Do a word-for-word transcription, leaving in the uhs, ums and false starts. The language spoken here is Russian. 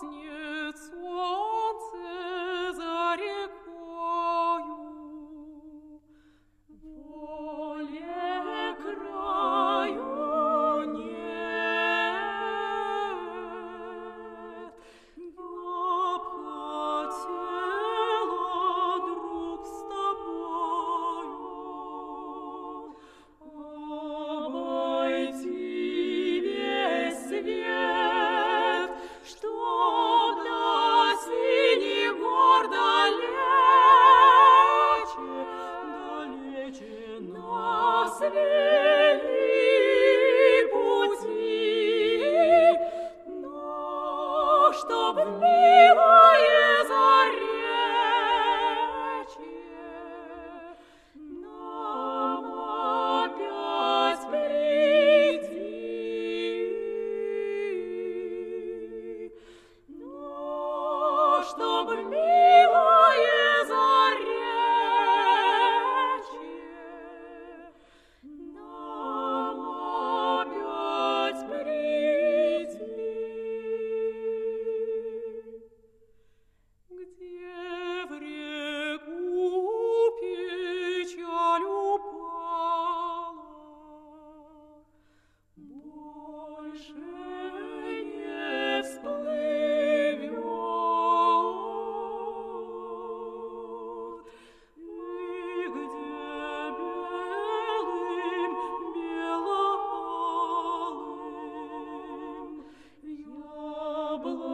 гаснет солнце за рекою. Воле краю нет. Я б хотела, друг, с тобою обойти весь свет, чтоб до синих гор далече, далече нас вели пути, но чтоб милое заречье нам опять прийти, но чтоб милое заречье нам опять прийти. Где в реку печаль упала, больше не всплывет, и где белым, бело-алым яблонь